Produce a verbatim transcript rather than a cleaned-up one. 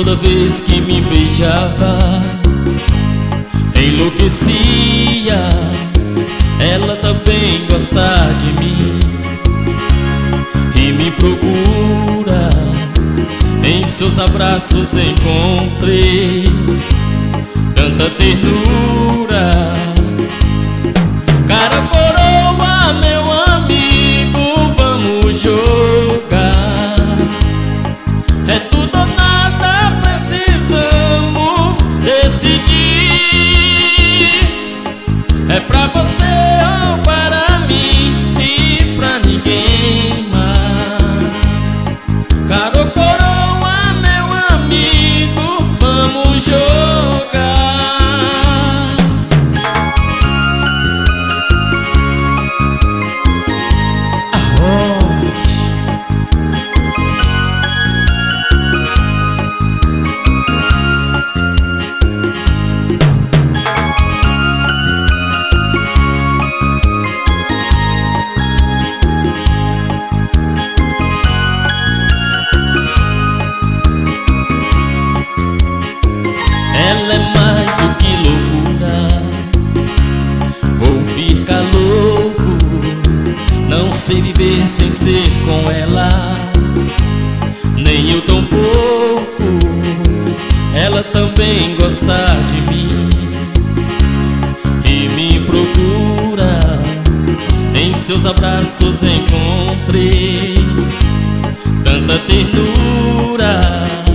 toda vez que me beijava enlouquecia. Ela também gosta de mim e me procura. Em seus abraços encontrei tanta ternura. Cara, coroa, meu amigo, vamos jogar. É tudo ou nada, precisamos decidir. É pra você ou para mim e pra ninguém mais. Cara, coroa, meu amigo, vamos jogar. Ela é mais do que loucura, vou ficar louco. Não sei viver sem ser com ela, nem eu tão pouco. Ela também gosta de mim e me procura. Em seus abraços encontrei tanta ternura.